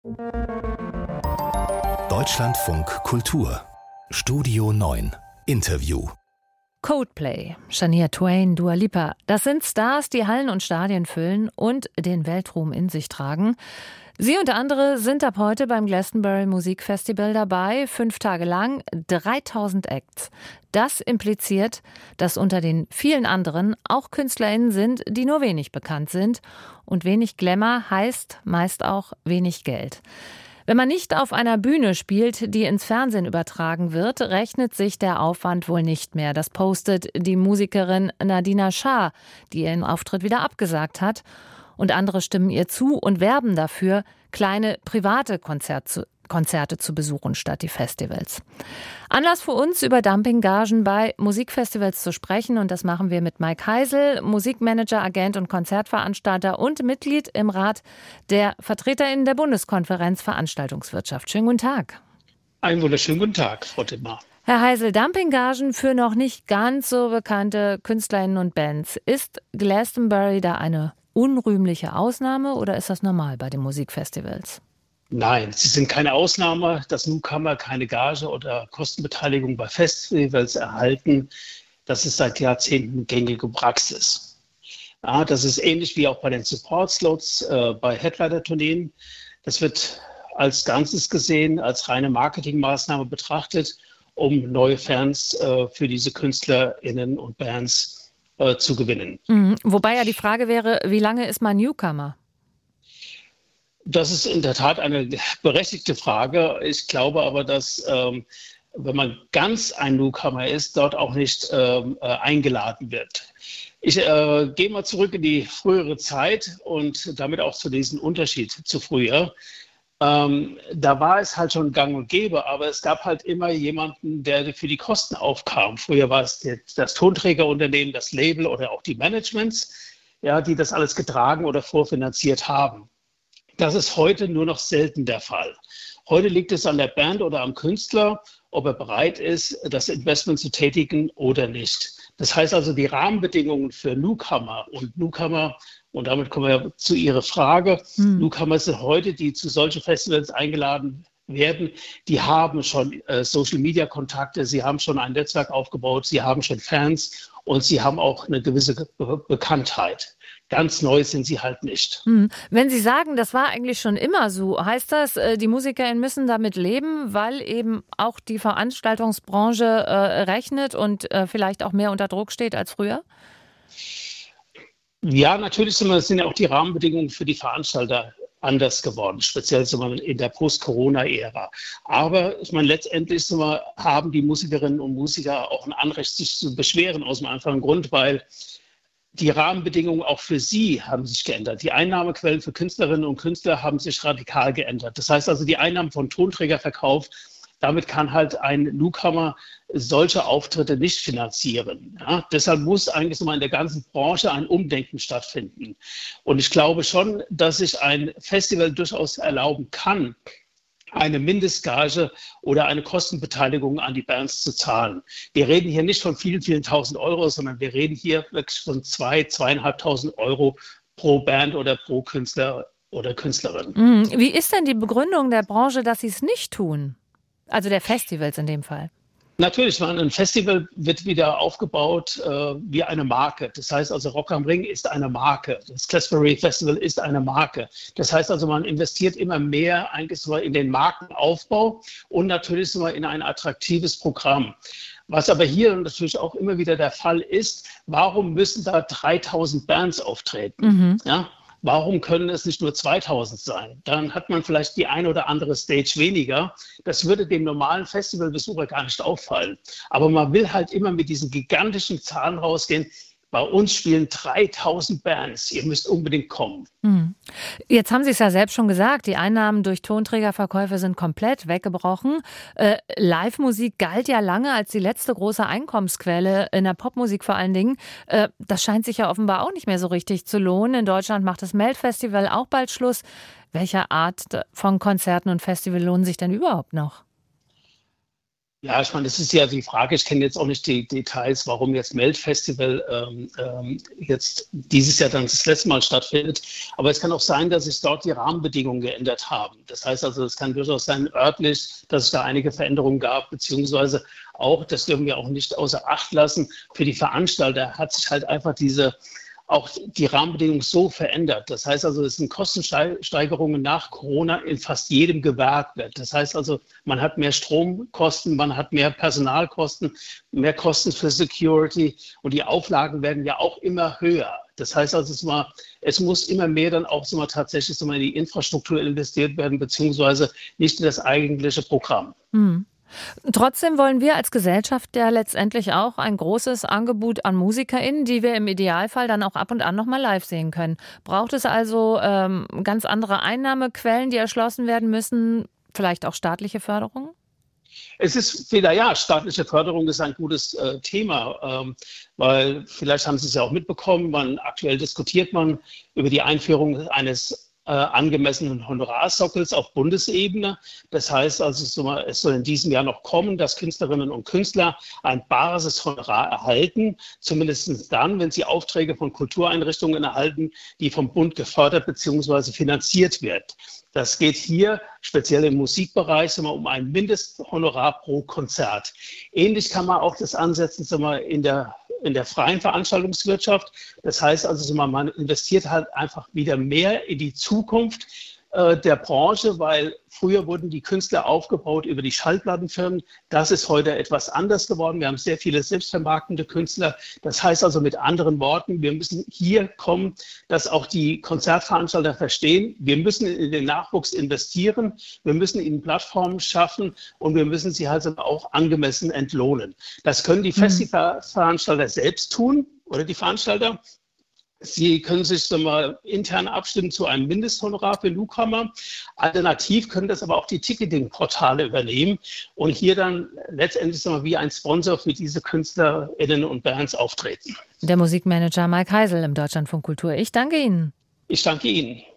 Deutschlandfunk Kultur Studio 9 Interview. Coldplay, Shania Twain, Dua Lipa, das sind Stars, die Hallen und Stadien füllen und den Weltruhm in sich tragen. Sie und andere sind ab heute beim Glastonbury Musikfestival dabei, 5 Tage lang, 3000 Acts. Das impliziert, dass unter den vielen anderen auch KünstlerInnen sind, die nur wenig bekannt sind. Und wenig Glamour heißt meist auch wenig Geld. Wenn man nicht auf einer Bühne spielt, die ins Fernsehen übertragen wird, rechnet sich der Aufwand wohl nicht mehr. Das postet die Musikerin Nadina Shah, die ihren Auftritt wieder abgesagt hat. Und andere stimmen ihr zu und werben dafür, kleine private Konzerte zu besuchen statt die Festivals. Anlass für uns, über Dumpinggagen bei Musikfestivals zu sprechen, und das machen wir mit Mike Heisel, Musikmanager, Agent und Konzertveranstalter und Mitglied im Rat der VertreterInnen der Bundeskonferenz Veranstaltungswirtschaft. Schönen guten Tag. Einen wunderschönen guten Tag, Frau Dittmar. Herr Heisel, Dumpinggagen für noch nicht ganz so bekannte KünstlerInnen und Bands. Ist Glastonbury da eine unrühmliche Ausnahme oder ist das normal bei den Musikfestivals? Nein, sie sind keine Ausnahme, dass Newcomer keine Gage oder Kostenbeteiligung bei Festivals erhalten. Das ist seit Jahrzehnten gängige Praxis. Ja, das ist ähnlich wie auch bei den Support-Slots bei Headliner-Tourneen. Das wird als Ganzes gesehen, als reine Marketingmaßnahme betrachtet, um neue Fans für diese KünstlerInnen und Bands zu gewinnen. Wobei ja die Frage wäre, wie lange ist man Newcomer? Das ist in der Tat eine berechtigte Frage. Ich glaube aber, dass, wenn man ganz ein Newcomer ist, dort auch nicht eingeladen wird. Ich gehe mal zurück in die frühere Zeit und damit auch zu diesem Unterschied zu früher. Da war es halt schon gang und gäbe, aber es gab halt immer jemanden, der für die Kosten aufkam. Früher war es das Tonträgerunternehmen, das Label oder auch die Managements, ja, die das alles getragen oder vorfinanziert haben. Das ist heute nur noch selten der Fall. Heute liegt es an der Band oder am Künstler, ob er bereit ist, das Investment zu tätigen oder nicht. Das heißt also, die Rahmenbedingungen für Newcomer, und damit kommen wir zu Ihrer Frage, Newcomer sind heute, die zu solchen Festivals eingeladen werden, die haben schon Social-Media-Kontakte, sie haben schon ein Netzwerk aufgebaut, sie haben schon Fans und sie haben auch eine gewisse Bekanntheit. Ganz neu sind sie halt nicht. Wenn Sie sagen, das war eigentlich schon immer so, heißt das, die MusikerInnen müssen damit leben, weil eben auch die Veranstaltungsbranche rechnet und vielleicht auch mehr unter Druck steht als früher? Ja, natürlich sind ja auch die Rahmenbedingungen für die Veranstalter anders geworden, speziell in der Post-Corona-Ära. Aber ich meine, letztendlich haben die Musikerinnen und Musiker auch ein Anrecht, sich zu beschweren, aus dem einfachen Grund, weil die Rahmenbedingungen auch für sie haben sich geändert. Die Einnahmequellen für Künstlerinnen und Künstler haben sich radikal geändert. Das heißt also, die Einnahmen von Tonträgerverkauf, damit kann halt ein Newcomer solche Auftritte nicht finanzieren. Ja? Deshalb muss eigentlich in der ganzen Branche ein Umdenken stattfinden. Und ich glaube schon, dass sich ein Festival durchaus erlauben kann, eine Mindestgage oder eine Kostenbeteiligung an die Bands zu zahlen. Wir reden hier nicht von vielen, vielen tausend Euro, sondern wir reden hier wirklich von 2.500 Euro pro Band oder pro Künstler oder Künstlerin. Wie ist denn die Begründung der Branche, dass sie es nicht tun? Also der Festivals in dem Fall. Natürlich, ein Festival wird wieder aufgebaut wie eine Marke. Das heißt also, Rock am Ring ist eine Marke. Das Glastonbury Festival ist eine Marke. Das heißt also, man investiert immer mehr eigentlich in den Markenaufbau und natürlich in ein attraktives Programm. Was aber hier natürlich auch immer wieder der Fall ist, warum müssen da 3000 Bands auftreten? Ja? Warum können es nicht nur 2000 sein? Dann hat man vielleicht die ein oder andere Stage weniger. Das würde dem normalen Festivalbesucher gar nicht auffallen. Aber man will halt immer mit diesen gigantischen Zahlen rausgehen. Bei uns spielen 3000 Bands. Ihr müsst unbedingt kommen. Jetzt haben Sie es ja selbst schon gesagt, die Einnahmen durch Tonträgerverkäufe sind komplett weggebrochen. Live-Musik galt ja lange als die letzte große Einkommensquelle, in der Popmusik vor allen Dingen. Das scheint sich ja offenbar auch nicht mehr so richtig zu lohnen. In Deutschland macht das Melt-Festival auch bald Schluss. Welche Art von Konzerten und Festival lohnen sich denn überhaupt noch? Ja, ich meine, das ist ja die Frage, ich kenne jetzt auch nicht die Details, warum jetzt Melt-Festival jetzt dieses Jahr dann das letzte Mal stattfindet. Aber es kann auch sein, dass sich dort die Rahmenbedingungen geändert haben. Das heißt also, es kann durchaus sein, örtlich, dass es da einige Veränderungen gab, beziehungsweise auch, das dürfen wir auch nicht außer Acht lassen, für die Veranstalter hat sich halt einfach auch die Rahmenbedingungen so verändert. Das heißt also, es sind Kostensteigerungen nach Corona in fast jedem Gewerk. Das heißt also, man hat mehr Stromkosten, man hat mehr Personalkosten, mehr Kosten für Security und die Auflagen werden ja auch immer höher. Das heißt also, es muss immer mehr dann auch tatsächlich in die Infrastruktur investiert werden, beziehungsweise nicht in das eigentliche Programm. Hm. Trotzdem wollen wir als Gesellschaft ja letztendlich auch ein großes Angebot an MusikerInnen, die wir im Idealfall dann auch ab und an nochmal live sehen können. Braucht es also ganz andere Einnahmequellen, die erschlossen werden müssen, vielleicht auch staatliche Förderung? Es ist staatliche Förderung ist ein gutes Thema, weil vielleicht haben Sie es ja auch mitbekommen, aktuell diskutiert man über die Einführung eines angemessenen Honorarsockels auf Bundesebene. Das heißt also, es soll in diesem Jahr noch kommen, dass Künstlerinnen und Künstler ein Basishonorar erhalten, zumindest dann, wenn sie Aufträge von Kultureinrichtungen erhalten, die vom Bund gefördert bzw. finanziert wird. Das geht hier speziell im Musikbereich um ein Mindesthonorar pro Konzert. Ähnlich kann man auch das ansetzen in der freien Veranstaltungswirtschaft. Das heißt also, man investiert halt einfach wieder mehr in die Zukunft der Branche, weil früher wurden die Künstler aufgebaut über die Schallplattenfirmen. Das ist heute etwas anders geworden. Wir haben sehr viele selbstvermarktende Künstler. Das heißt also mit anderen Worten, wir müssen hier kommen, dass auch die Konzertveranstalter verstehen, wir müssen in den Nachwuchs investieren, wir müssen ihnen Plattformen schaffen und wir müssen sie halt auch angemessen entlohnen. Das können die Festivalveranstalter selbst tun oder die Veranstalter. Sie können sich intern abstimmen zu einem Mindesthonorar für Newcomer. Alternativ können das aber auch die Ticketing-Portale übernehmen und hier dann letztendlich wie ein Sponsor für diese KünstlerInnen und Bands auftreten. Der Musikmanager Mike Heisel im Deutschlandfunk Kultur. Ich danke Ihnen. Ich danke Ihnen.